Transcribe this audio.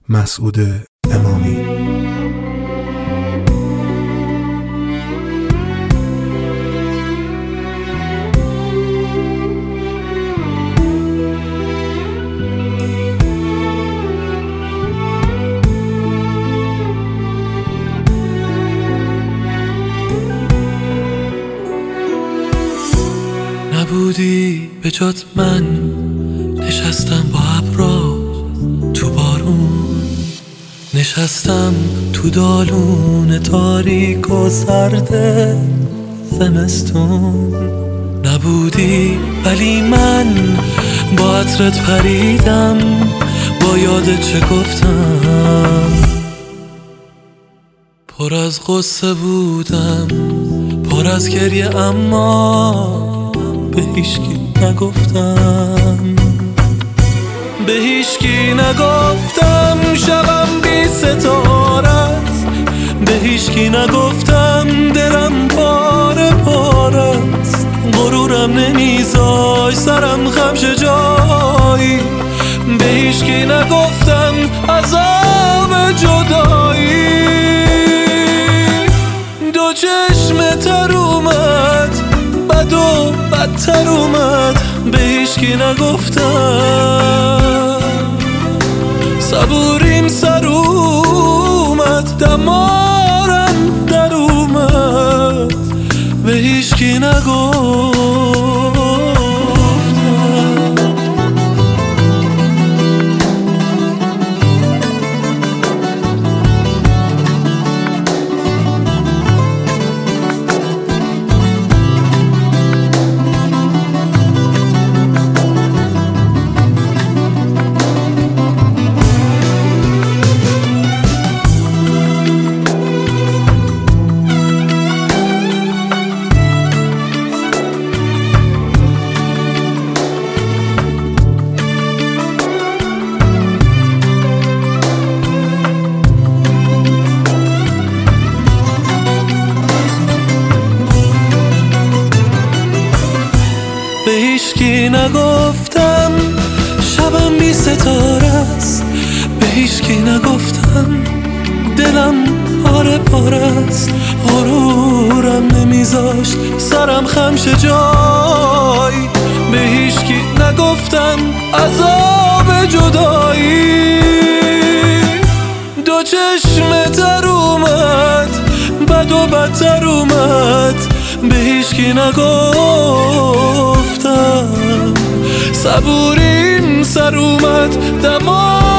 مسعود امامی. نبودی به جات من نشستم با ابرا تو بارون، نشستم تو دالون تاریک و سرد زمستون. نبودی ولی من با عطرت پریدم، با یادت چه گفتم. پر از قصه بودم، پر از گریه، اما به هیچکی نگفتم. به هیچکی نگفتم شبم بی ستاره است، به هیچکی نگفتم دلم پاره پاره است. غرورم نمیذاش سرم خم شه جایی، به هیچکی نگفتم عذاب جدایی. دو چشم تر اومد، بد و بدتر اومد، به هیچکی نگفتم. صبوریم سر اومد، دمارم در اومد، به هیچکی نگفتم. به هیچکی نگفتم شبم بی ستاره است، به هیچکی نگفتم دلم پاره پاره است. غرورم نمیذاشت سرم خم شه جایی، به هیچکی نگفتم عذاب جدایی. دو چشم تر اومد، بد و بدتر اومد، به هیچکی نگفتم. صبوریم سر اومد، دمار